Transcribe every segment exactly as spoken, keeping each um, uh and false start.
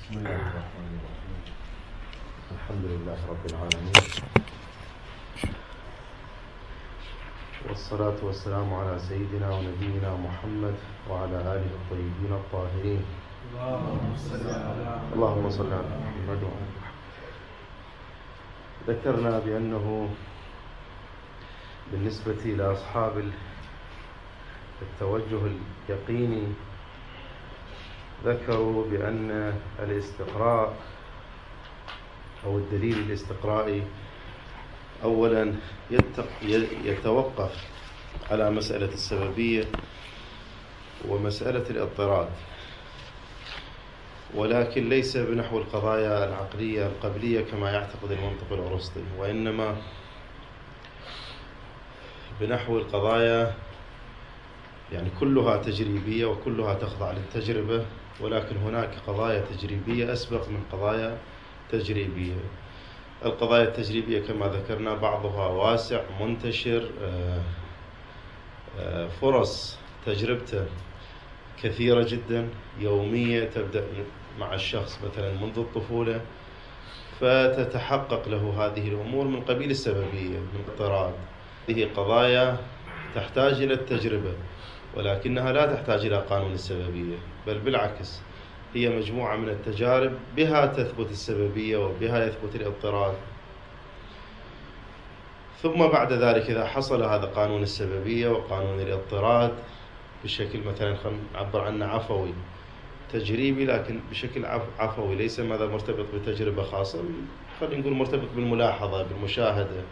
بسم الله الرحمن الرحيم. الحمد لله رب العالمين، والصلاة والسلام على سيدنا ونبينا محمد وعلى آله الطيبين الطاهرين. اللهم صل على محمد وعلى آله. ذكرنا بأنه بالنسبة لأصحاب التوجه اليقيني ذكروا بأن الاستقراء أو الدليل الاستقرائي أولا يتوقف على مسألة السببية ومسألة الاضطراد، ولكن ليس بنحو القضايا العقلية القبلية كما يعتقد المنطق الأرسطي، وإنما بنحو القضايا يعني كلها تجريبية وكلها تخضع للتجربة، ولكن هناك قضايا تجريبية أسبق من قضايا تجريبية. القضايا التجريبية كما ذكرنا بعضها واسع منتشر، فرص تجربته كثيرة جدا يومية، تبدأ مع الشخص مثلا منذ الطفولة، فتتحقق له هذه الأمور من قبيل السببية من اضطراد. هذه قضايا تحتاج إلى التجربة، ولكنها لا تحتاج إلى قانون السببية، بل بالعكس هي مجموعة من التجارب بها تثبت السببية وبها يثبت الاضطراد. ثم بعد ذلك إذا حصل هذا قانون السببية وقانون الاضطراد بشكل مثلا خلينا نعبر عنه عفوي تجريبي، لكن بشكل عفوي ليس ماذا مرتبط بتجربة خاصة، خلينا نقول مرتبط بالملاحظة بالمشاهدة.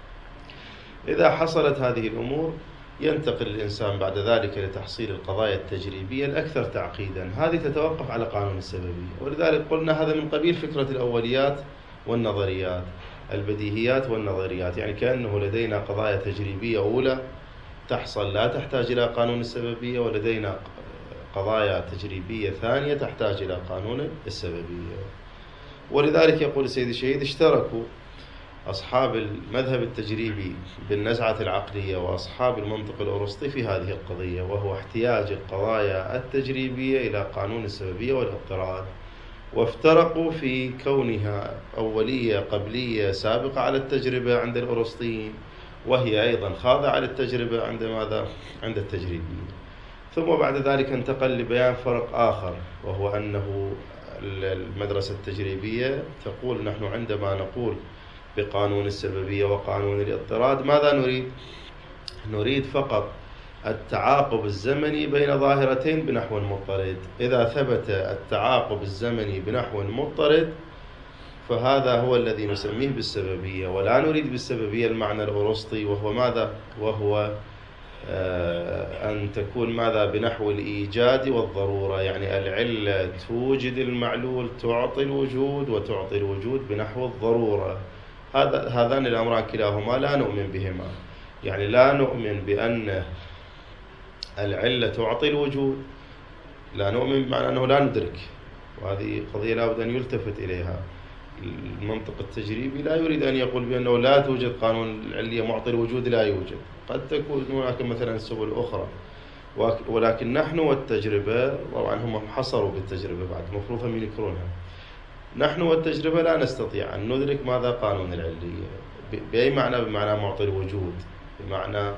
إذا حصلت هذه الأمور ينتقل الإنسان بعد ذلك لتحصيل القضايا التجريبية الأكثر تعقيدا، هذه تتوقف على قانون السببية. ولذلك قلنا هذا من قبيل فكرة الأوليات والنظريات، البديهيات والنظريات، يعني كأنه لدينا قضايا تجريبية أولى تحصل لا تحتاج إلى قانون السببية، ولدينا قضايا تجريبية ثانية تحتاج إلى قانون السببية. ولذلك يقول السيد الشهيد اشتركوا أصحاب المذهب التجريبي بالنزعة العقلية وأصحاب المنطق الأرسطي في هذه القضية، وهو احتياج القضايا التجريبية إلى قانون السببية والاضطراد، وافترقوا في كونها أولية قبلية سابقة على التجربة عند الأرسطيين، وهي أيضا خاضعة للتجربة عند ماذا؟ عند التجريبيين. ثم بعد ذلك انتقل لبيان فرق آخر، وهو أنه المدرسة التجريبية تقول نحن عندما نقول بقانون السببية وقانون الاضطراد ماذا نريد؟ نريد فقط التعاقب الزمني بين ظاهرتين بنحو مضطرد. إذا ثبت التعاقب الزمني بنحو مضطرد فهذا هو الذي نسميه بالسببية، ولا نريد بالسببية المعنى الأرسطي وهو ماذا؟ وهو آه أن تكون ماذا؟ بنحو الإيجاد والضرورة، يعني العلة توجد المعلول تعطي الوجود وتعطي الوجود بنحو الضرورة. هذا هذان الأمران كلاهما لا نؤمن بهما، يعني لا نؤمن بأن العلة تعطي الوجود، لا نؤمن بمعنى أنه لا ندرك، وهذه قضية لا بد أن يلتفت إليها. المنطق التجريبي لا يريد أن يقول بأنه لا توجد قانون العلية معطي الوجود، لا يوجد، قد تكون هناك مثلا سبل أخرى، ولكن نحن والتجربة طبعا هم حصروا بالتجربة بعد مفروض هم ينكرونها. نحن والتجربة لا نستطيع أن ندرك ماذا؟ قانون العلية. بأي معنى؟ بمعنى معطي الوجود، بمعنى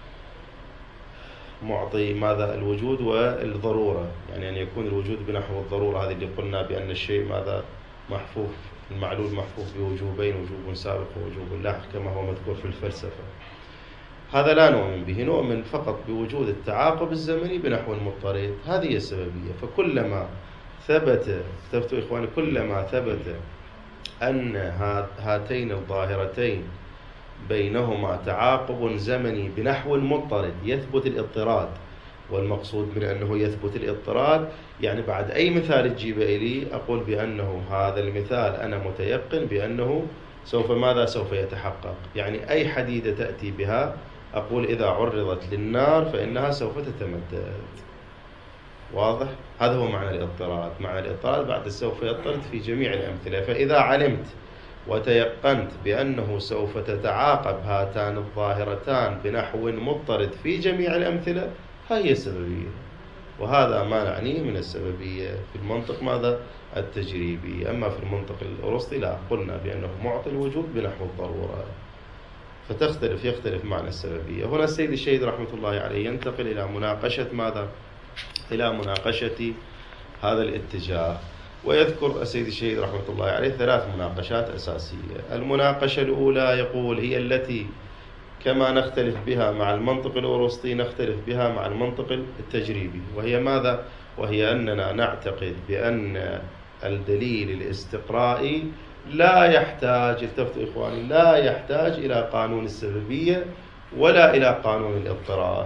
معطي ماذا؟ الوجود والضرورة، يعني أن يكون الوجود بنحو الضرورة. هذه اللي قلنا بأن الشيء ماذا؟ محفوف، المعلول محفوف بوجوبين، وجوب سابق ووجوب لاحق كما هو مذكور في الفلسفة. هذا لا نؤمن به، نؤمن فقط بوجود التعاقب الزمني بنحو المضطرد، هذه السببية. فكلما ثبت ثبتوا إخواني كلما ثبت أن هاتين الظاهرتين بينهما تعاقب زمني بنحو مضطرد يثبت الاضطراد، والمقصود من أنه يثبت الاضطراد يعني بعد أي مثال تجيبه إلي أقول بأنه هذا المثال أنا متيقن بأنه سوف ماذا؟ سوف يتحقق. يعني أي حديدة تأتي بها أقول إذا عرضت للنار فإنها سوف تتمدد. واضح؟ هذا هو معنى الاضطراد. معنى الاضطراد بعد سوف يضطرد في جميع الأمثلة. فإذا علمت وتيقنت بأنه سوف تتعاقب هاتان الظاهرتان بنحو مضطرد في جميع الأمثلة، هي السببية. وهذا ما نعنيه من السببية في المنطق ماذا؟ التجريبي. أما في المنطق الأرسطي لا، قلنا بأنه معطي الوجود بنحو الضرورة، فتختلف يختلف معنى السببية. هنا السيد الشهيد رحمة الله عليه ينتقل إلى مناقشة ماذا؟ إلى مناقشة هذا الاتجاه، ويذكر السيد الشهيد رحمة الله عليه ثلاث مناقشات أساسية. المناقشة الأولى يقول هي التي كما نختلف بها مع المنطق الأرسطي نختلف بها مع المنطق التجريبي، وهي ماذا؟ وهي أننا نعتقد بأن الدليل الاستقرائي لا يحتاج، التفتوا إخواني، لا يحتاج إلى قانون السببية ولا إلى قانون الاضطراد.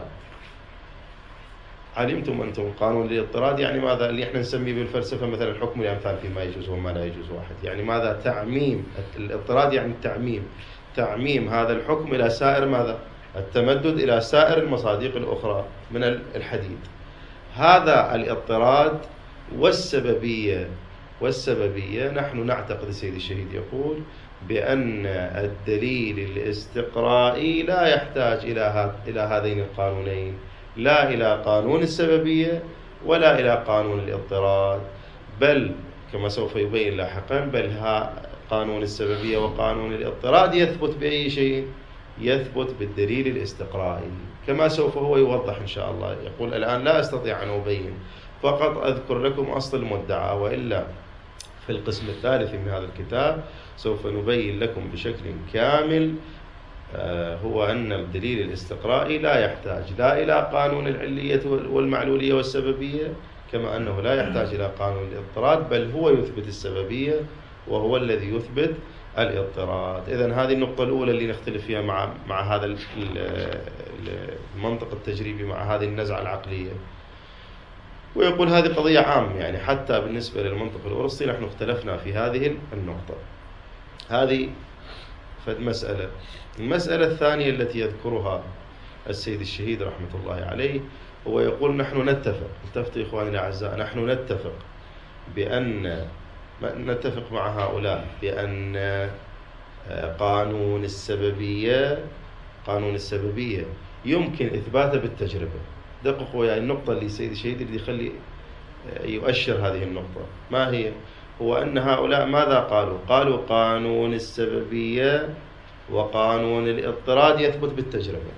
علمتم أنتم قانون الاضطراد يعني ماذا؟ اللي احنا نسميه بالفلسفة مثلا الحكم الأمثال فيما يجوز وما لا يجوز واحد، يعني ماذا؟ تعميم. الاضطراد يعني التعميم، تعميم هذا الحكم إلى سائر ماذا؟ التمدد إلى سائر المصادق الأخرى من الحديد. هذا الاضطراد والسببية والسببية نحن نعتقد، السيد الشهيد يقول بأن الدليل الاستقرائي لا يحتاج إلى إلى هذين القانونين، لا إلى قانون السببية ولا إلى قانون الاضطراد، بل كما سوف يبين لاحقا بل ها قانون السببية وقانون الاضطراد يثبت بأي شيء؟ يثبت بالدليل الاستقرائي، كما سوف هو يوضح إن شاء الله. يقول الآن لا أستطيع أن أبين، فقط أذكر لكم أصل المدعى، وإلا في القسم الثالث من هذا الكتاب سوف نبين لكم بشكل كامل هو أن الدليل الاستقرائي لا يحتاج لا إلى قانون العلية والمعلولية والسببية، كما أنه لا يحتاج إلى قانون الاضطراد، بل هو يثبت السببية وهو الذي يثبت الاضطراد. إذن هذه النقطة الأولى اللي نختلف فيها مع مع هذا المنطق التجريبي، مع هذه النزعة العقلية. ويقول هذه قضية عامة، يعني حتى بالنسبة للمنطق الأرسطي نحن اختلفنا في هذه النقطة. هذه فد مسألة. المسألة الثانية التي يذكرها السيد الشهيد رحمة الله عليه هو يقول نحن نتفق، التفتوا إخواني الأعزاء، نحن نتفق بأن نتفق مع هؤلاء بأن قانون السببية قانون السببية يمكن إثباته بالتجربة. دققوا يعني النقطة اللي السيد الشهيد اللي يخلي يؤشر هذه النقطة ما هي؟ هو أن هؤلاء ماذا قالوا؟ قالوا قانون السببية وقانون الاضطراد يثبت بالتجربة.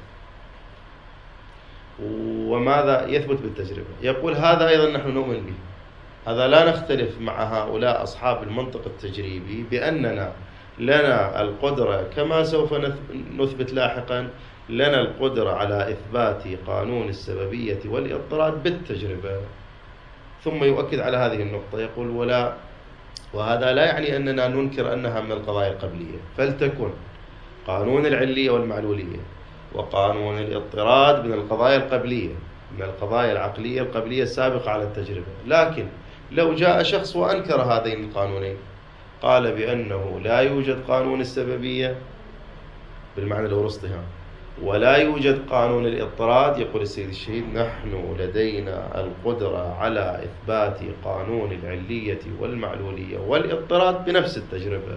وماذا يثبت بالتجربة؟ يقول هذا أيضا نحن نؤمن به، هذا لا نختلف مع هؤلاء أصحاب المنطق التجريبي بأننا لنا القدرة كما سوف نثبت لاحقا، لنا القدرة على إثبات قانون السببية والاضطراد بالتجربة. ثم يؤكد على هذه النقطة يقول ولا وهذا لا يعني أننا ننكر أنها من القضايا القبلية، فلتكن قانون العلية والمعلولية وقانون الاضطراد من القضايا القبلية، من القضايا العقلية القبلية السابقة على التجربة. لكن لو جاء شخص وأنكر هذين القانونين، قال بأنه لا يوجد قانون السببية بالمعنى الأرسطي ولا يوجد قانون الاضطراد، يقول السيد الشهيد نحن لدينا القدرة على إثبات قانون العلية والمعلولية والاضطراد بنفس التجربة،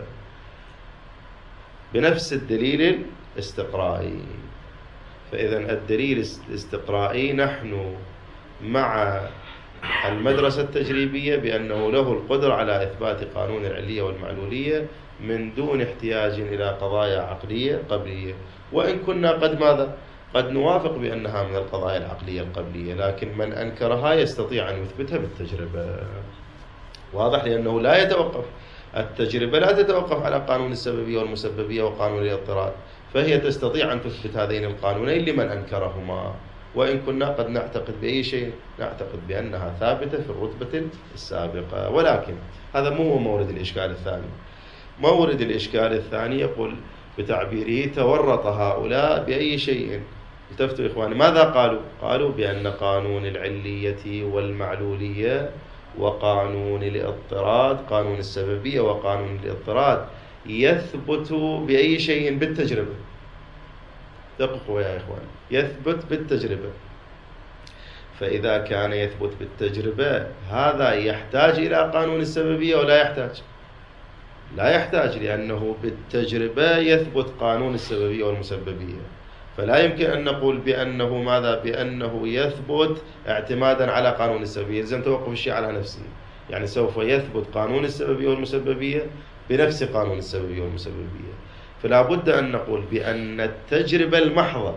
بنفس الدليل الاستقرائي. فإذا الدليل الاستقرائي نحن مع المدرسة التجريبية بأنه له القدرة على إثبات قانون العلية والمعلولية من دون احتياج إلى قضايا عقلية قبلية، وإن كنا قد ماذا؟ قد نوافق بأنها من القضايا العقلية القبلية، لكن من أنكرها يستطيع أن يثبتها بالتجربة. واضح؟ لأنه لا يتوقف التجربة لا تتوقف على قانون السببية والمسببية وقانون الاضطراد، فهي تستطيع أن تثبت هذين القانونين لمن أنكرهما، وإن كنا قد نعتقد بأي شيء نعتقد بأنها ثابتة في الرتبة السابقة. ولكن هذا مو هو مورد الإشكال الثاني. مورد الإشكال الثاني يقول بتعبيره تورط هؤلاء بأي شيء. التفتوا إخواني ماذا قالوا؟ قالوا بأن قانون العلية والمعلولية وقانون الاضطراد، قانون السببية وقانون الاضطراد يثبت بأي شيء؟ بالتجربة. دققوا يا إخوان، يثبت بالتجربة. فإذا كان يثبت بالتجربة هذا يحتاج إلى قانون السببية ولا يحتاج؟ لا يحتاج، لأنه بالتجربة يثبت قانون السببية والمسببية. فلا يمكن أن نقول بأنه ماذا؟ بأنه يثبت اعتمادا على قانون السببية، لازم توقف الشيء على نفسه، يعني سوف يثبت قانون السببية والمسببية بنفس قانون السببية والمسببية. فلا بد أن نقول بأن التجربة المحضة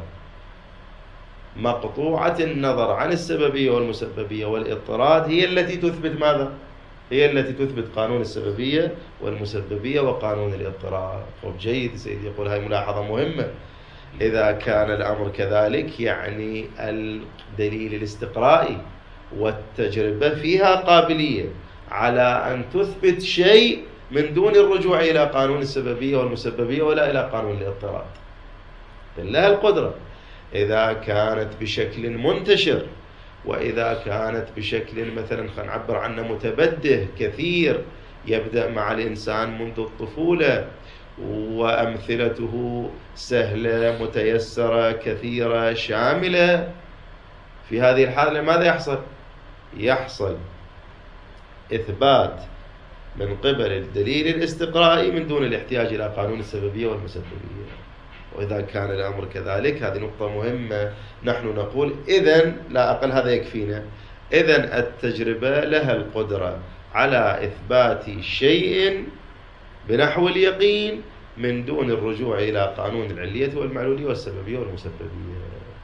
مقطوعة النظر عن السببية والمسببية والاضطراد هي التي تثبت ماذا؟ هي التي تثبت قانون السببية والمسببية وقانون الاضطراد. طب جيد سيدي، يقول هاي ملاحظة مهمة. إذا كان الأمر كذلك يعني الدليل الاستقرائي والتجربة فيها قابلية على أن تثبت شيء من دون الرجوع إلى قانون السببية والمسببية ولا إلى قانون الاضطراد. لها القدرة إذا كانت بشكل منتشر، وإذا كانت بشكل مثلا خلينا نعبر عنه متبده كثير، يبدأ مع الإنسان منذ الطفولة وأمثلته سهلة متيسرة كثيرة شاملة، في هذه الحالة ماذا يحصل؟ يحصل إثبات من قبل الدليل الاستقرائي من دون الاحتياج إلى قانون السببية والمسببية. وإذا كان الأمر كذلك، هذه نقطة مهمة، نحن نقول إذن لا أقل هذا يكفينا، إذن التجربة لها القدرة على إثبات شيء بنحو اليقين من دون الرجوع إلى قانون العلية والمعلولية والسببية والمسببية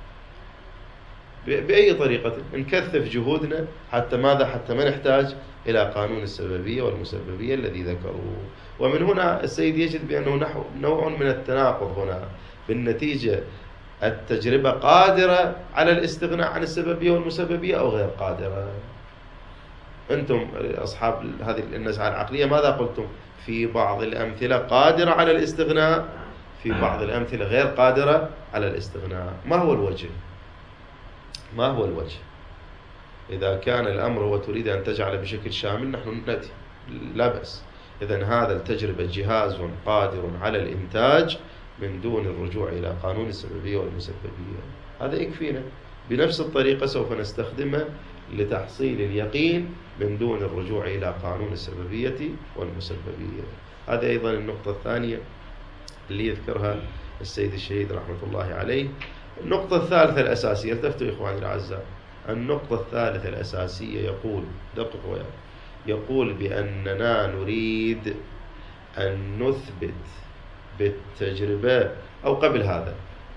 بأي طريقة. نكثف جهودنا حتى ماذا؟ حتى ما نحتاج إلى قانون السببية والمسببية الذي ذكروه. ومن هنا السيد يجد بأنه نوع من التناقض هنا، بالنتيجة التجربة قادرة على الاستغناء عن السببية والمسببية أو غير قادرة. أنتم أصحاب هذه النزعة العقلية ماذا قلتم؟ في بعض الأمثلة قادرة على الاستغناء، في بعض الأمثلة غير قادرة على الاستغناء. ما هو الوجه؟ ما هو الوجه؟ إذا كان الأمر هو تريد أن تجعل بشكل شامل نحن نأتي لا بأس. إذن هذا التجربة جهاز قادر على الإنتاج من دون الرجوع إلى قانون السببية والمسببية، هذا يكفينا. بنفس الطريقة سوف نستخدمه لتحصيل اليقين من دون الرجوع إلى قانون السببية والمسببية. هذه أيضا النقطة الثانية اللي يذكرها السيد الشهيد رحمة الله عليه. النقطة الثالثة الأساسية، التفتوا إخواني الأعزاء، النقطة الثالثة الأساسية يقول دققوا وياه، يقول بأننا نريد أن نثبت بالتجربة، أو قبل هذا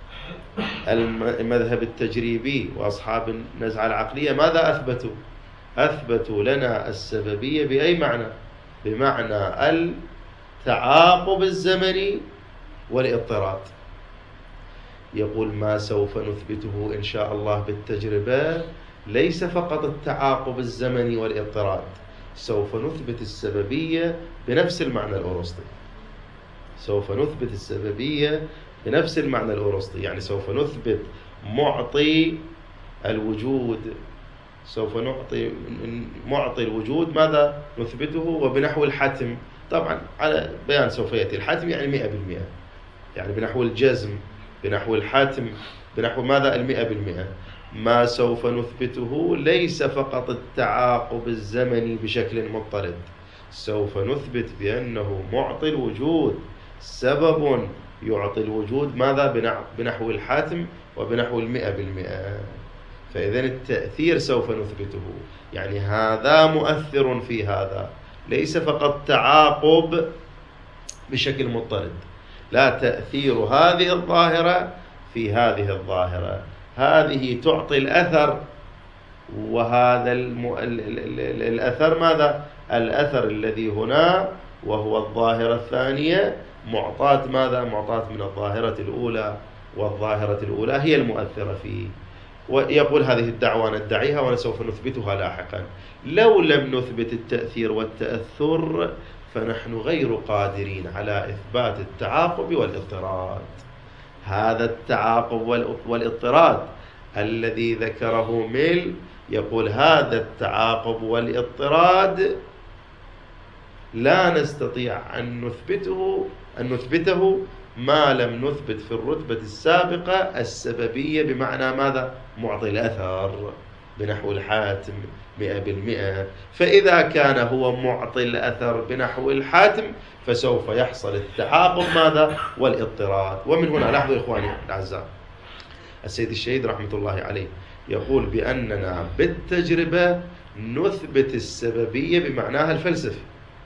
المذهب التجريبي وأصحاب النزعة العقلية ماذا أثبتوا؟ أثبتوا لنا السببية بأي معنى؟ بمعنى التعاقب الزمني والاضطراد. يقول ما سوف نثبته إن شاء الله بالتجربة ليس فقط التعاقب الزمني والاضطراد، سوف نثبت السببية بنفس المعنى الأرسطي. سوف نثبت السببية بنفس المعنى الأرسطي، يعني سوف نثبت معطي الوجود، سوف نعطي معطي الوجود ماذا نثبته وبنحو الحتم. طبعا على بيان سوف يأتي الحتم يعني مئة بالمئة، يعني بنحو الجزم، بنحو الحتم، بنحو ماذا؟ المئة بالمئة. ما سوف نثبته ليس فقط التعاقب الزمني بشكل مضطرد، سوف نثبت بأنه معطي الوجود سبب يعطي الوجود ماذا؟ بنحو الحتم وبنحو المئة بالمئة. فإذن التأثير سوف نثبته، يعني هذا مؤثر في هذا، ليس فقط تعاقب بشكل مضطرد، لا، تأثير هذه الظاهرة في هذه الظاهرة، هذه تعطي الأثر، وهذا الم... الأثر ماذا؟ الأثر الذي هنا وهو الظاهرة الثانية معطاة ماذا؟ معطاة من الظاهرة الأولى، والظاهرة الأولى هي المؤثرة فيه. ويقول هذه الدعوة ندعيها وسوف نثبتها لاحقا. لو لم نثبت التأثير والتأثر فنحن غير قادرين على إثبات التعاقب والاضطراد. هذا التعاقب والاضطراد الذي ذكره ميل، يقول هذا التعاقب والاضطراد لا نستطيع أن نثبته أن نثبته ما لم نثبت في الرتبة السابقة السببية، بمعنى ماذا؟ معطي الأثر بنحو الحاتم مئة بالمئة. فإذا كان هو معطي الأثر بنحو الحاتم فسوف يحصل التعاقب ماذا؟ والاضطراد. ومن هنا لاحظوا إخواني الأعزاء، السيد الشهيد رحمة الله عليه يقول بأننا بالتجربة نثبت السببية بمعناها الفلسفي،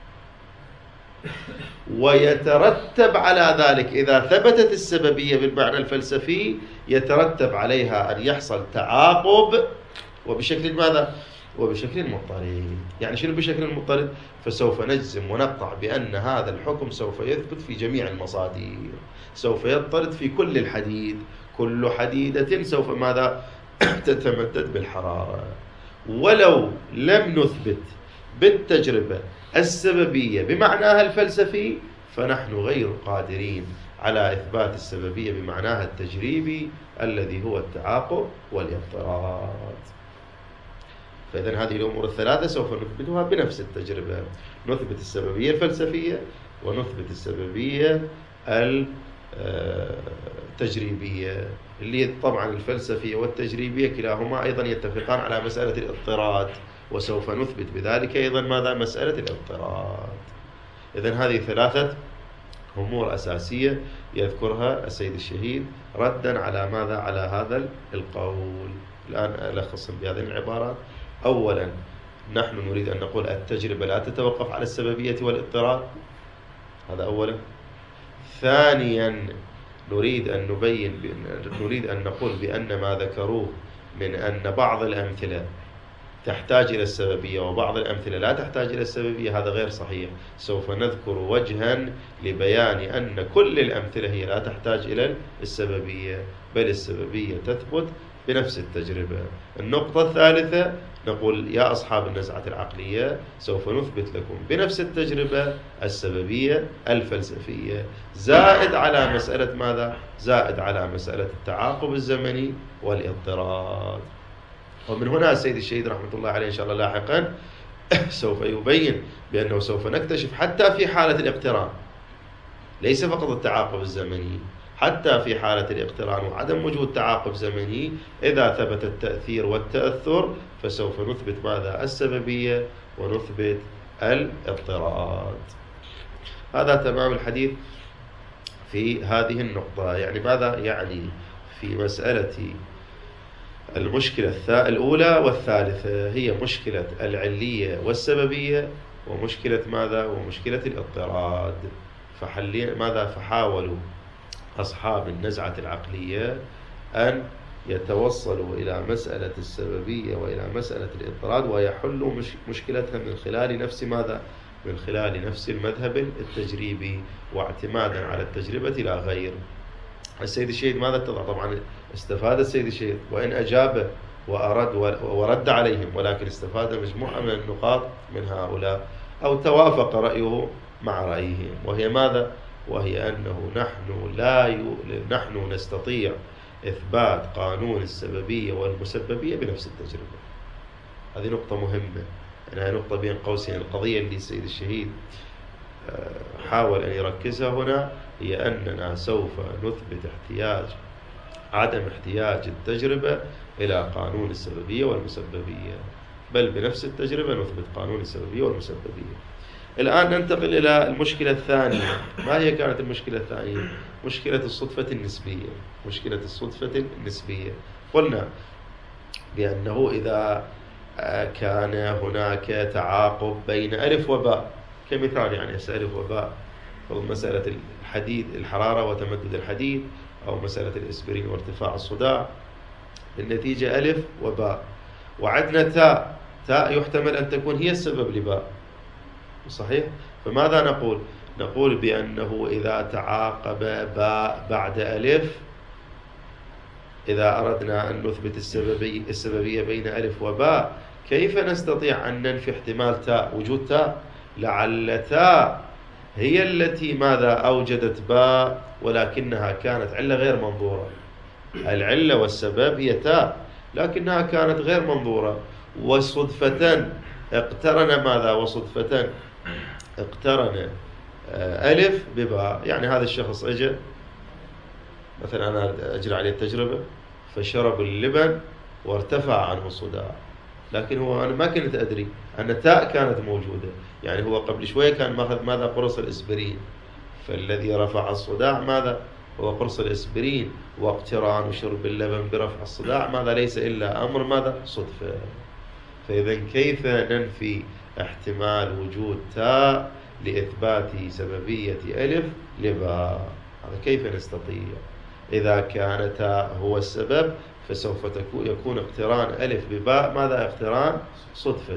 ويترتب على ذلك إذا ثبتت السببية بالمعنى الفلسفي يترتب عليها أن يحصل تعاقب، وبشكل ماذا؟ وبشكل مضطرد. يعني شنو بشكل مضطرد؟ فسوف نجزم ونقطع بأن هذا الحكم سوف يثبت في جميع المصادر، سوف يضطرد في كل الحديد، كل حديدة سوف ماذا؟ تتمدد بالحرارة. ولو لم نثبت بالتجربة السببية بمعناها الفلسفي فنحن غير قادرين على إثبات السببية بمعناها التجريبي الذي هو التعاقب والاضطراد. فإذن هذه الأمور الثلاثة سوف نثبتها بنفس التجربة، نثبت السببية الفلسفية ونثبت السببية التجريبية، اللي طبعا الفلسفية والتجريبية كلاهما أيضا يتفقان على مسألة الاضطراد، وسوف نثبت بذلك أيضا ماذا؟ مسألة الاضطراد. إذن هذه ثلاثة أمور أساسية يذكرها السيد الشهيد ردا على ماذا؟ على هذا القول. الآن ألخصهم بهذه العبارات. أولا نحن نريد أن نقول التجربة لا تتوقف على السببية والاضطراد، هذا أولا. ثانيا نريد أن نبين نريد أن نقول بأن ما ذكروه من أن بعض الأمثلة تحتاج إلى السببية وبعض الأمثلة لا تحتاج إلى السببية هذا غير صحيح. سوف نذكر وجها لبيان أن كل الأمثلة هي لا تحتاج إلى السببية، بل السببية تثبت بنفس التجربة. النقطة الثالثة نقول يا أصحاب النزعة العقلية سوف نثبت لكم بنفس التجربة السببية الفلسفية، زائد على مسألة ماذا؟ زائد على مسألة التعاقب الزمني والاضطراد. ومن هنا السيد الشهيد رحمة الله عليه إن شاء الله لاحقا سوف يبين بأنه سوف نكتشف حتى في حالة الاقتران، ليس فقط التعاقب الزمني، حتى في حالة الاقتران وعدم وجود تعاقب زمني إذا ثبت التأثير والتأثر فسوف نثبت ماذا؟ السببية ونثبت الاضطراد. هذا تمام الحديث في هذه النقطة. يعني ماذا؟ يعني في مسألة المشكلة الأولى والثالثة هي مشكلة العلية والسببية ومشكلة ماذا؟ ومشكلة الاضطراد. فحلين ماذا؟ فحاولوا أصحاب النزعة العقلية أن يتوصلوا إلى مسألة السببية وإلى مسألة الاضطراد ويحلوا مش مشكلتها من خلال نفس ماذا؟ من خلال نفس المذهب التجريبي واعتمادا على التجربة لا غير. السيد الشهيد ماذا اتضح؟ طبعا استفاد السيد الشهيد وإن أجاب وأرد ورد عليهم، ولكن استفاد مجموعة من النقاط من هؤلاء أو توافق رأيه مع رأيهم، وهي ماذا؟ وهي أنه نحن لا ي... نحن نستطيع إثبات قانون السببية والمسببية بنفس التجربة. هذه نقطة مهمة، أنها نقطة بين قوسين. القضية اللي السيد الشهيد حاول أن يركزها هنا هي أننا سوف نثبت احتياج عدم احتياج التجربة إلى قانون السببية والمسببية، بل بنفس التجربة نثبت قانون السببية والمسببية. الآن ننتقل إلى المشكلة الثانية. ما هي كانت المشكلة الثانية؟ مشكلة الصدفة النسبية. مشكلة الصدفة النسبية قلنا بأنه إذا كان هناك تعاقب بين ألف وباء كمثال، يعني ألف وباء، مسألة الحديد الحرارة وتمدد الحديد، أو مسألة الإسبرين وارتفاع الصداع، النتيجة ألف وباء، وعندنا تاء. تاء يحتمل أن تكون هي السبب لباء، صحيح؟ فماذا نقول؟ نقول بأنه إذا تعاقب باء بعد ألف، إذا أردنا أن نثبت السببية, السببية بين ألف وباء، كيف نستطيع أن ننفي احتمال تاء وجود تاء؟ لعل تاء هي التي ماذا أوجدت باء، ولكنها كانت علة غير منظورة. العلة والسبب هي تاء لكنها كانت غير منظورة، وصدفة اقترن ماذا؟ وصدفة اقترن ألف بباء. يعني هذا الشخص اجى مثلا، أنا أجري عليه التجربة، فشرب اللبن وارتفع عنه الصداع، لكن هو أنا ما كنت أدري أن تاء كانت موجودة. يعني هو قبل شوية كان ماخذ ماذا؟ قرص الإسبرين، فالذي رفع الصداع ماذا؟ وقرص الإسبرين واقتران شرب اللبن برفع الصداع، ماذا ليس إلا أمر ماذا صدفة. فإذا كيف ننفي احتمال وجود تاء لإثبات سببية ألف لباء؟ هذا كيف نستطيع؟ إذا كان تاء هو السبب فسوف يكون اقتران ألف بباء ماذا؟ اقتران صدفة،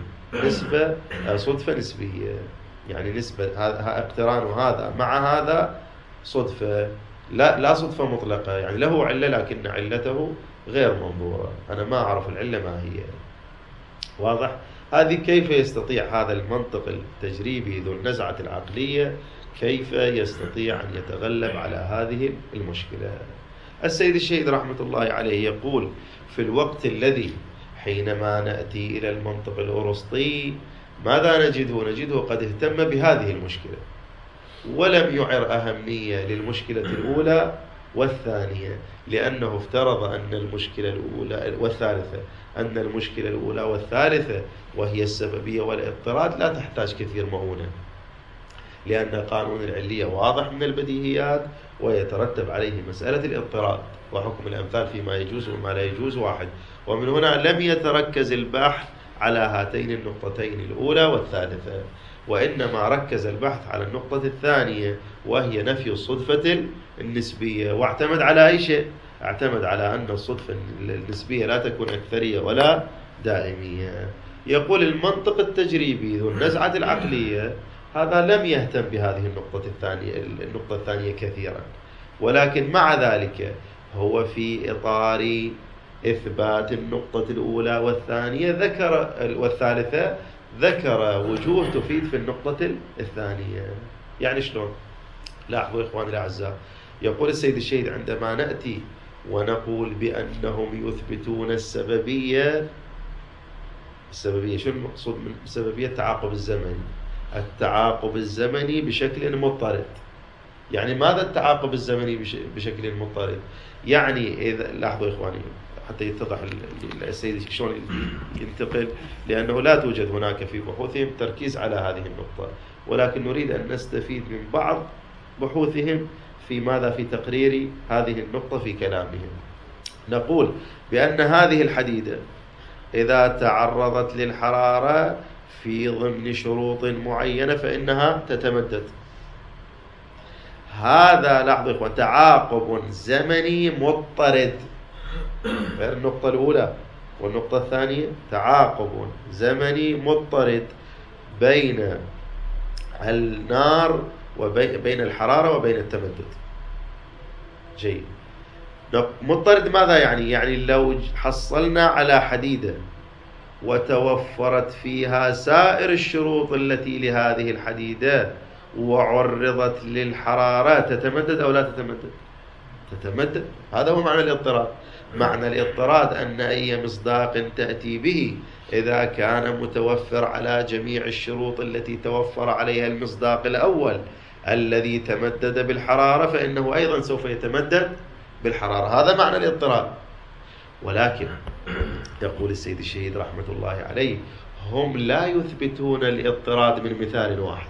نسبة صدفة نسبية، يعني نسبة هذا اقتران هذا مع هذا صدفة، لا لا صدفة مطلقة، يعني له علة لكن علته غير منظورة، أنا ما أعرف العلة ما هي. واضح؟ هذه كيف يستطيع هذا المنطق التجريبي ذو النزعة العقلية كيف يستطيع أن يتغلب على هذه المشكلة؟ السيد الشهيد رحمة الله عليه يقول: في الوقت الذي حينما نأتي إلى المنطق الأرسطي ماذا نجده؟ نجده قد اهتم بهذه المشكلة ولم يعر أهمية للمشكلة الأولى والثانية، لأنه افترض أن المشكلة الأولى والثالثة أن المشكلة الأولى والثالثة وهي السببية والاضطراد لا تحتاج كثير مؤونة، لأن قانون العلية واضح من البديهيات ويترتب عليه مسألة الاضطراد، وحكم الأمثال فيما يجوز وما لا يجوز واحد. ومن هنا لم يتركز البحث على هاتين النقطتين الأولى والثالثة، وإنما ركز البحث على النقطة الثانية وهي نفي الصدفة النسبية، واعتمد على أي شيء؟ اعتمد على أن الصدفة النسبية لا تكون أكثرية ولا دائمية. يقول المنطق التجريبي ذو النزعة العقلية هذا لم يهتم بهذه النقطة الثانية النقطة الثانية كثيرا، ولكن مع ذلك هو في إطار إثبات النقطة الأولى والثانية ذكر والثالثة ذكر وجوه تفيد في النقطة الثانية. يعني شلون؟ لاحظوا إخواني الأعزاء، يقول السيد الشهيد: عندما نأتي ونقول بأنهم يثبتون السببية، السببية شو المقصود من السببية؟ التعاقب الزمني، التعاقب الزمني بشكل مضطرد. يعني ماذا التعاقب الزمني بشكل مضطرد؟ يعني إذا لاحظوا إخواني حتى يتضح السيد شلون ينتقل، لأنه لا توجد هناك في بحوثهم تركيز على هذه النقطة، ولكن نريد أن نستفيد من بعض بحوثهم في ماذا؟ في تقرير هذه النقطة في كلامهم. نقول بأن هذه الحديدة إذا تعرضت للحرارة في ضمن شروط معينة فإنها تتمدد. هذا لاحظوا إخوان تعاقب زمني مضطرد، غير النقطة الأولى والنقطة الثانية، تعاقب زمني مضطرد بين النار وبين الحرارة وبين التمدد. جيد. مضطرد ماذا يعني؟ يعني لو حصلنا على حديدة وتوفرت فيها سائر الشروط التي لهذه الحديدة وعرضت للحرارة تتمدد أو لا تتمدد؟ تتمدد. هذا هو معنى الاضطراد. معنى الاضطراد أن أي مصداق تأتي به إذا كان متوفر على جميع الشروط التي توفر عليها المصداق الأول الذي تمدد بالحرارة فإنه أيضا سوف يتمدد بالحرارة. هذا معنى الاضطراد. ولكن يقول السيد الشهيد رحمة الله عليه: هم لا يثبتون الاضطراد من مثال واحد،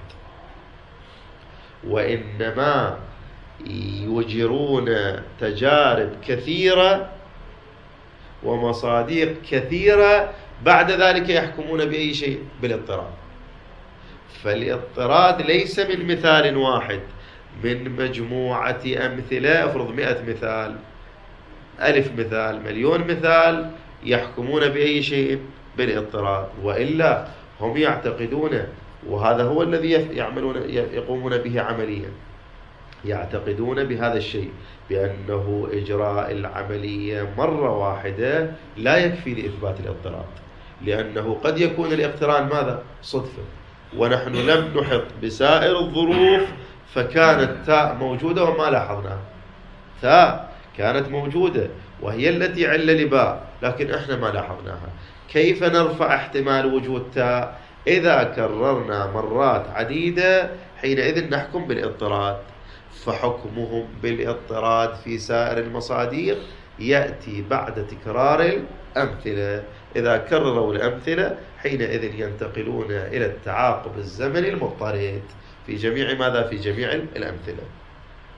وإنما يجرون تجارب كثيرة ومصادق كثيرة بعد ذلك يحكمون بأي شيء؟ بالاضطراد. فالاضطراد ليس من مثال واحد، من مجموعة أمثلة، أفرض مئة مثال، ألف مثال، مليون مثال، يحكمون بأي شيء؟ بالاضطراد. وإلا هم يعتقدون، وهذا هو الذي يعملون يقومون به عمليا، يعتقدون بهذا الشيء، بأنه إجراء العملية مرة واحدة لا يكفي لإثبات الاضطراد، لأنه قد يكون الاقتران ماذا؟ صدفة، ونحن لم نحط بسائر الظروف فكانت تاء موجودة وما لاحظناها. تاء كانت موجودة وهي التي عل لباء، لكن احنا ما لاحظناها. كيف نرفع احتمال وجود تاء؟ إذا كررنا مرات عديدة حينئذ نحكم بالاضطراد. فحكمهم بالاضطراد في سائر المصادق يأتي بعد تكرار الأمثلة. إذا كرروا الأمثلة حينئذ ينتقلون إلى التعاقب الزمني المضطرد في جميع ماذا؟ في جميع الأمثلة.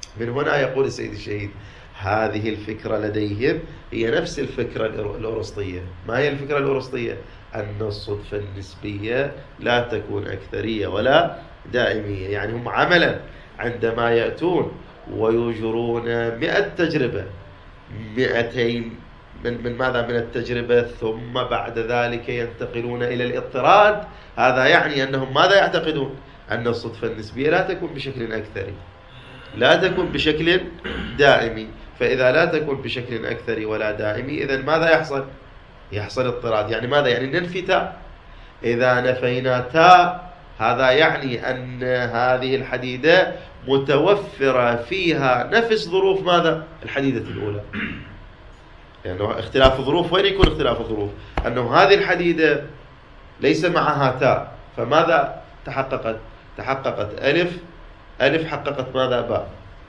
من هنا يقول السيد الشهيد هذه الفكرة لديهم هي نفس الفكرة الأرسطية. ما هي الفكرة الأرسطية؟ أن الصدفة النسبية لا تكون أكثرية ولا دائمية. يعني هم عملا عندما يأتون ويجرون مئة تجربة، مئتين من, من ماذا؟ من التجربة، ثم بعد ذلك ينتقلون إلى الاضطراد، هذا يعني أنهم ماذا يعتقدون؟ أن الصدفة النسبية لا تكون بشكل أكثري، لا تكون بشكل دائمي. فإذا لا تكون بشكل أكثري ولا دائمي، إذن ماذا يحصل؟ يحصل اضطراد. يعني ماذا؟ يعني ننفي تاء. إذا نفينا تاء هذا يعني أن هذه الحديدة متوفرة فيها نفس ظروف ماذا؟ الحديدة الأولى. لأنه يعني اختلاف الظروف، وين يكون اختلاف الظروف؟ أنه هذه الحديدة ليس معها تاء، فماذا تحققت؟ تحققت ألف، ألف حققت ماذا؟ باء.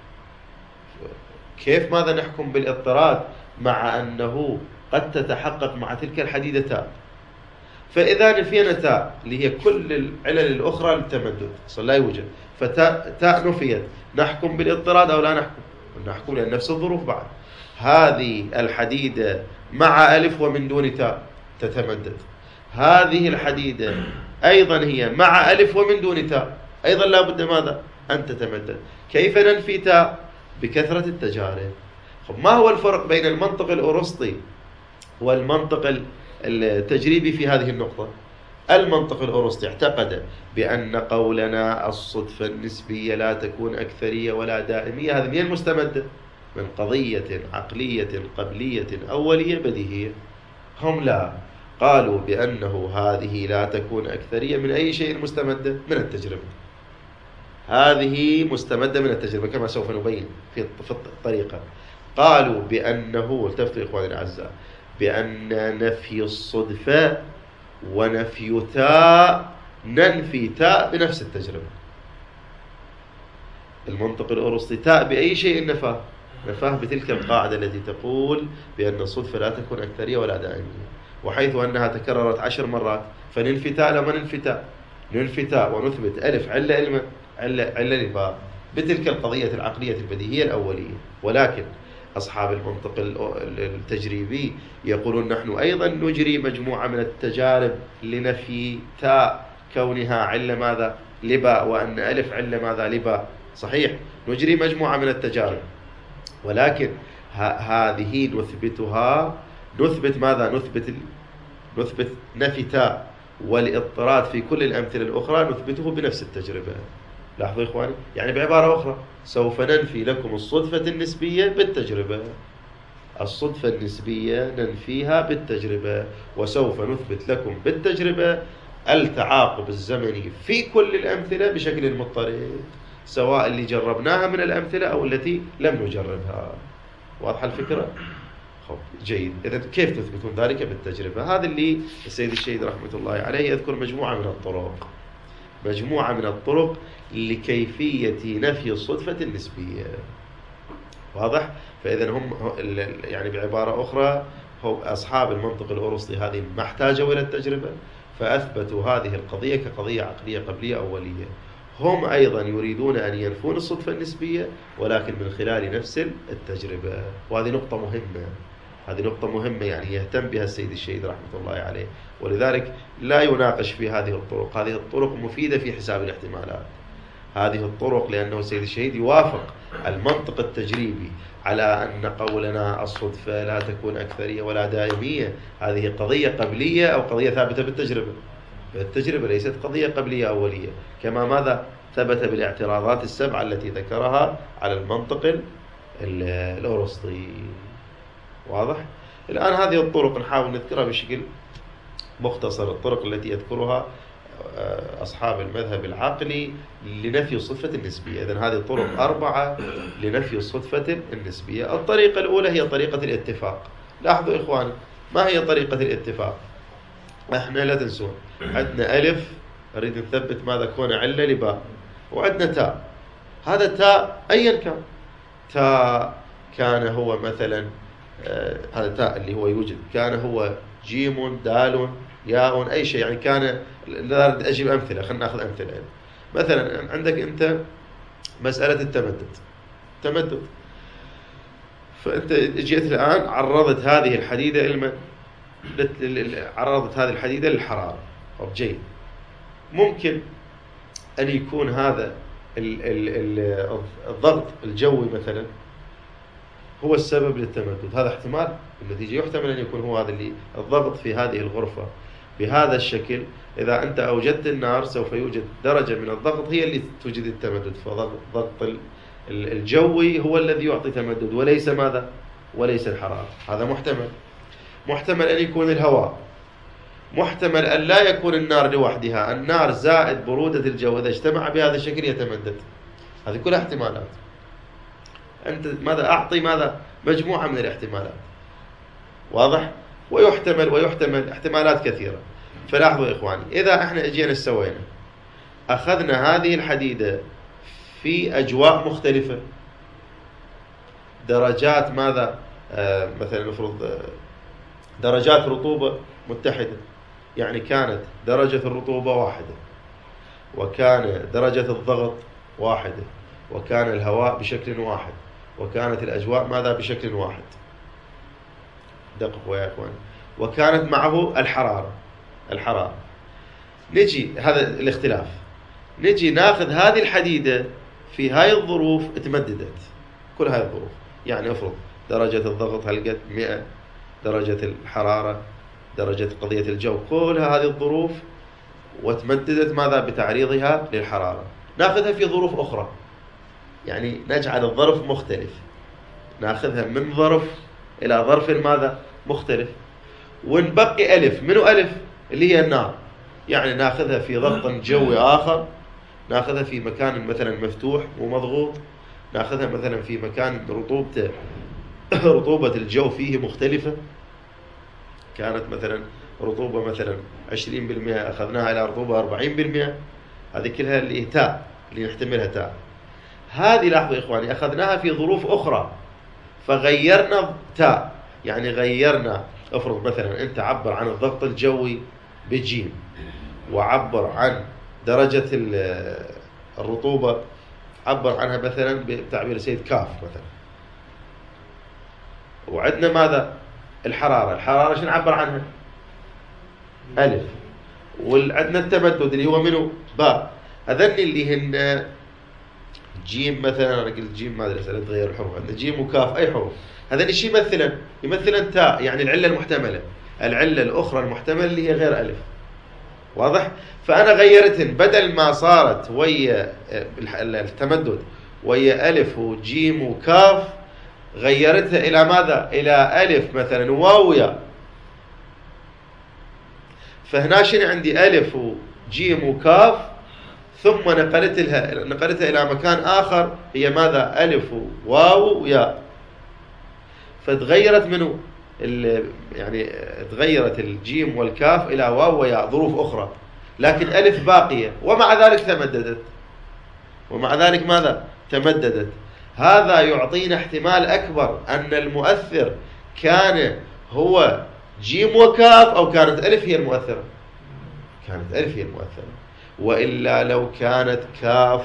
كيف ماذا نحكم بالاضطراد مع أنه قد تتحقق مع تلك الحديدة تاء؟ فإذا نفينا تاء اللي هي كل العلل الأخرى للتمدد أصلا لا يوجد، فتاء تاء نفيت، نحكم بالاضطراد أو لا نحكم؟ نحكم، لأن نفس الظروف. بعد هذه الحديدة مع ألف ومن دون تاء تتمدد، هذه الحديدة أيضا هي مع ألف ومن دون تاء أيضا لا بد ماذا؟ أن تتمدد. كيف ننفي تاء؟ بكثرة التجارب. ما هو الفرق بين المنطق الأرسطي والمنطق التجريبي في هذه النقطة؟ المنطق الأرسطي اعتقد بأن قولنا الصدفة النسبية لا تكون أكثرية ولا دائمية هذا من المستمد؟ من قضية عقلية قبلية أولية بديهية. هم لا، قالوا بأنه هذه لا تكون أكثرية من أي شيء مستمدة؟ من التجربة. هذه مستمدة من التجربة كما سوف نبين في الطريقة. قالوا بأنه، التفتوا إخواني الأعزاء، بأن نفي الصدفة ونفي تاء، ننفي تاء بنفس التجربة. المنطق الأرسطي تاء بأي شيء نفاه؟ نفاه بتلك القاعدة التي تقول بأن الصدفة لا تكون أكثرية ولا دائمية، وحيث أنها تكررت عشر مرات فننفي تاء لما ننفي تاء، ننفي تاء ونثبت ألف علة علة علة علة لباء بتلك القضية العقلية البديهية الأولية. ولكن أصحاب المنطق التجريبي يقولون نحن أيضا نجري مجموعة من التجارب لنفي تاء كونها علة ماذا؟ لباء، وأن ألف علة ماذا؟ لباء. صحيح، نجري مجموعة من التجارب، ولكن هذه نثبتها، نثبت ماذا؟ نثبت ال... نثبت نفي تاء والاضطراد في كل الأمثلة الأخرى نثبته بنفس التجربة. لاحظوا إخواني، يعني بعبارة أخرى سوف ننفي لكم الصدفة النسبية بالتجربة، الصدفة النسبية ننفيها بالتجربة، وسوف نثبت لكم بالتجربة التعاقب الزمني في كل الأمثلة بشكل مضطرد، سواء اللي جربناها من الأمثلة أو التي لم نجربها. واضحة الفكرة؟ جيد. إذا كيف تثبتون ذلك؟ بالتجربة. هذا اللي السيد الشهيد رحمة الله عليه يذكر مجموعة من الطرق، مجموعة من الطرق لكيفية نفي الصدفة النسبية. واضح؟ فإذا هم يعني بعبارة أخرى هم أصحاب المنطق الأرسطي هذه ما احتاجوا إلى التجربة، فأثبتوا هذه القضية كقضية عقلية قبلية أولية. هم أيضا يريدون أن ينفون الصدفة النسبية ولكن من خلال نفس التجربة. وهذه نقطة مهمة، هذه نقطة مهمة يعني يهتم بها السيد الشهيد رحمة الله عليه، ولذلك لا يناقش في هذه الطرق. هذه الطرق مفيدة في حساب الاحتمالات، هذه الطرق، لأنه السيد الشهيد يوافق المنطق التجريبي على أن قولنا الصدفة لا تكون أكثرية ولا دائمية هذه قضية قبلية أو قضية ثابتة بالتجربة، بالتجربة ليست قضية قبلية أولية، كما ماذا ثبت بالاعتراضات السبعة التي ذكرها على المنطق الأرسطي. واضح؟ الآن هذه الطرق نحاول نذكرها بشكل مختصر، الطرق التي يذكرها أصحاب المذهب العقلي لنفي الصدفة النسبية. إذن هذه الطرق أربعة لنفي الصدفة النسبية. الطريقة الأولى هي طريقة الاتفاق. لاحظوا إخواني، ما هي طريقة الاتفاق؟ احنا لا تنسون عندنا ألف نريد نثبت ماذا؟ كون علة لباء، وعندنا تاء. هذا تاء أيا كان، تاء كان هو مثلا آه هذا تاء اللي هو يوجد، كان هو جيم دال ياء أي شيء، يعني كان لا أجيب أمثلة، خلينا نأخذ أمثلة. مثلا عندك أنت مسألة التمدد، تمدد. فأنت جئت الآن عرضت هذه الحديدة المن عرضت هذه الحديدة للحرارة. طب جيد، ممكن أن يكون هذا الضغط الجوي مثلا هو السبب للتمدد، هذا احتمال النتيجة، يحتمل أن يكون هو هذا اللي الضغط في هذه الغرفة بهذا الشكل. إذا أنت أوجدت النار سوف يوجد درجة من الضغط هي اللي توجد التمدد، فضغط الجوي هو الذي يعطي تمدد وليس ماذا؟ وليس الحرارة. هذا محتمل. محتمل أن يكون الهواء، محتمل أن لا يكون النار لوحدها، النار زائد برودة الجو إذا اجتمع بهذا الشكل يتمدد. هذه كلها احتمالات. أنت ماذا أعطي ماذا؟ مجموعة من الاحتمالات. واضح؟ ويحتمل ويحتمل احتمالات كثيرة. فلاحظوا يا إخواني، إذا احنا اجينا سوينا أخذنا هذه الحديدة في أجواء مختلفة، درجات ماذا؟ آه مثلا نفرض آه درجات رطوبة متحدة، يعني كانت درجة الرطوبة واحدة، وكان درجة الضغط واحدة، وكان الهواء بشكل واحد، وكانت الأجواء ماذا؟ بشكل واحد. دققوا يا إخواني. وكانت معه الحرارة الحرارة نجي هذا الاختلاف، نجي ناخذ هذه الحديدة في هاي الظروف تمددت كل هاي الظروف، يعني افرض درجة الضغط هلقت مئة، درجة الحرارة، درجة قضية الجو، كل هذه الظروف وتمددت ماذا؟ بتعريضها للحرارة. ناخذها في ظروف أخرى، يعني نجعل الظرف مختلف، ناخذها من ظرف إلى ظرف ماذا؟ مختلف، ونبقي ألف. منو ألف؟ اللي هي النار، يعني ناخذها في ضغط جوي آخر، ناخذها في مكان مثلا مفتوح ومضغوط، ناخذها مثلا في مكان رطوبته رطوبة الجو فيه مختلفة، كانت مثلا رطوبة مثلا عشرين بالمئة أخذناها إلى رطوبة أربعين بالمئة، هذه كلها اللي تاء اللي نحتملها تاء. هذه لاحظوا يا إخواني أخذناها في ظروف أخرى فغيرنا تاء، يعني غيرنا. افرض مثلا أنت عبر عن الضغط الجوي بجيم، وعبر عن درجة الرطوبة عبر عنها مثلا بتعبير سيد كاف مثلا. وعندنا ماذا؟ الحرارة، الحرارة شنو نعبر عنها؟ ألف. وعندنا التمدد اللي هو منه؟ باء. هذن اللي هن جيم مثلا، أنا قلت جيم ما أدري أسأل تغير الحروف، عندنا جيم وكاف أي حروف، هذن ايش يمثلا؟ يمثلا تاء، يعني العلة المحتملة، العلة الأخرى المحتملة اللي هي غير ألف. واضح؟ فأنا غيرتهن، بدل ما صارت ويا التمدد ويا ألف وجيم وكاف، غيرتها إلى ماذا؟ إلى ألف مثلا واو ياء. فهنا شنو عندي؟ ألف وجيم وكاف، ثم نقلت لها نقلتها إلى مكان آخر هي ماذا؟ ألف وواو وياء. فتغيرت منه يعني تغيرت الجيم والكاف إلى واو وياء، ظروف أخرى، لكن ألف باقية، ومع ذلك تمددت، ومع ذلك ماذا؟ تمددت. هذا يعطينا احتمال أكبر أن المؤثر كان هو جيم وكاف، أو كانت ألف هي المؤثرة. كانت ألف هي المؤثرة، وإلا لو كانت كاف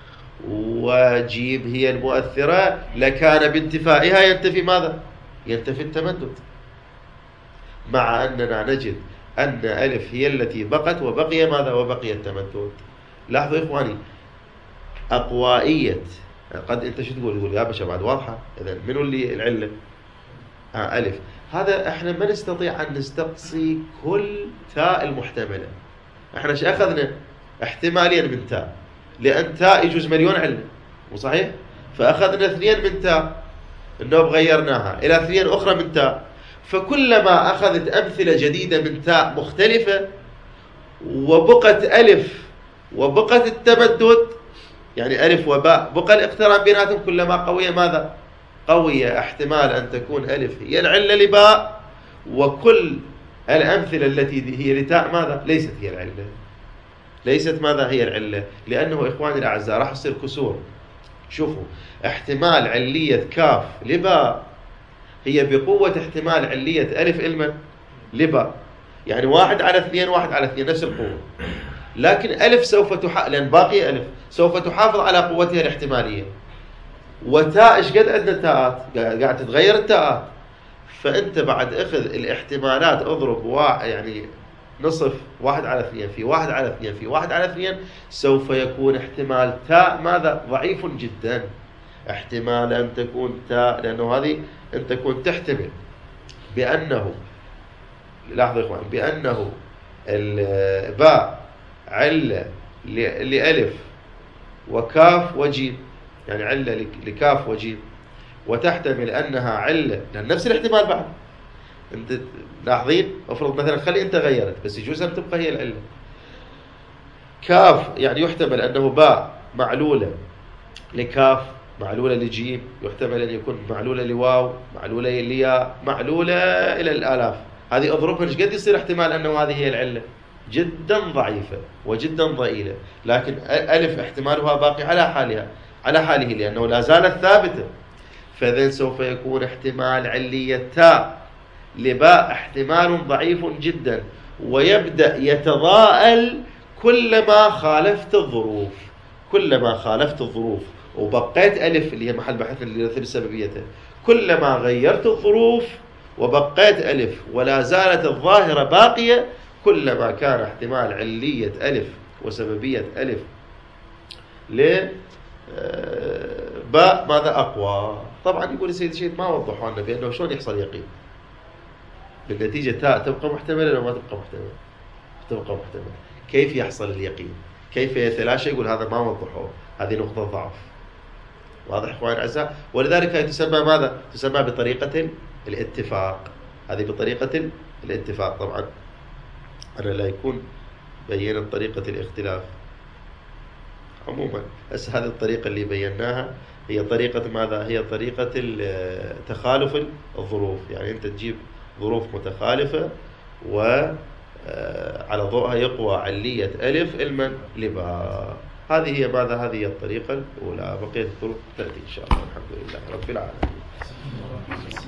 وجيم هي المؤثرة لكان بانتفائها ينتفي ماذا؟ ينتفي التمدد، مع أننا نجد أن ألف هي التي بقت وبقي ماذا؟ وبقي التمدد. لاحظوا يا إخواني أقوائية. قد أنت شو تقول؟ تقول يا باشا بعد واضحة، إذا منو اللي العلة؟ آه ألف. هذا إحنا ما نستطيع أن نستقصي كل تاء المحتملة. إحنا شو أخذنا؟ احتماليا من تاء، لأن تاء يجوز مليون علة، مو صحيح؟ فأخذنا اثنين من تاء، النوب غيرناها إلى اثنين أخرى من تاء. فكلما أخذت أمثلة جديدة من تاء مختلفة وبقت ألف وبقت التمدد، يعني ألف وباء بقى الاقتران بيناتهم، كلما قوية ماذا؟ قوية احتمال أن تكون ألف هي العلة لباء، وكل الأمثلة التي هي لتاء ماذا؟ ليست هي العلة، ليست ماذا؟ هي العلة. لأنه إخواني الأعزاء راح يصير كسور. شوفوا، احتمال علية كاف لباء هي بقوة احتمال علية ألف إلما لباء، يعني واحد على اثنين واحد على اثنين نفس القوة. لكن ألف سوف تحافظ، لأن باقي ألف سوف تحافظ على قوتها الاحتمالية. وتاء ايش قد عندنا تاءات؟ قاعد تتغير التاءات. فانت بعد اخذ الاحتمالات اضرب وا يعني نصف واحد على اثنين في واحد على اثنين في واحد على اثنين، سوف يكون احتمال تاء ماذا؟ ضعيف جدا. احتمال ان تكون تاء، لانه هذه ان تكون تحتمل بانه، لاحظوا يا اخوان، بانه الباء عله لالف وكاف وجيم، يعني عله لكاف وجيم، وتحتمل انها عله، لان نفس الاحتمال بعد. انت لاحظين؟ افرض مثلا خلي انت غيرت، بس يجوز ان تبقى هي العله. كاف يعني يحتمل انه باء معلوله لكاف، معلوله لجيم، يحتمل ان يكون معلوله لواو، معلوله لياء، معلوله الى الالاف. هذه اضربها ايش قد يصير احتمال انه هذه هي العله؟ جدا ضعيفه وجدا ضئيله. لكن الف احتمالها باقي على حالها على حاله لانه لا زالت ثابته. فإذن سوف يكون احتمال علية تاء لباء احتمال ضعيف جدا، ويبدأ يتضاءل كلما خالفت الظروف. كلما خالفت الظروف وبقيت ألف اللي هي محل بحث اللي يرتب سببيته، كلما غيرت الظروف وبقيت ألف ولا زالت الظاهرة باقية، كلما كان احتمال علية ألف وسببية ألف ل باء ماذا أقوى. طبعا يقول السيد الشهيد ما وضحوا لنا بأنه شلون يحصل يقين بالنتيجة تاء تبقى محتملة لو ما تبقى محتملة، تبقى محتملة. كيف يحصل اليقين؟ كيف يتلاشى؟ يقول هذا ما وضحوه، هذه نقطة ضعف. واضح اخوان الاعزاء؟ ولذلك هي تسمى ماذا؟ تسمى بطريقة الاتفاق. هذه بطريقة الاتفاق. طبعا أنا لا يكون بينت طريقة الاختلاف عموما، بس هذه الطريقة اللي بيناها هي طريقة ماذا؟ هي طريقة تخالف الظروف. يعني أنت تجيب ظروف متخالفة وعلى ضوءها يقوى علية ألف علما لباء. هذه هي ماذا؟ هذه هي الطريقة الأولى. بقية الطرق تأتي إن شاء الله. الحمد لله رب العالمين.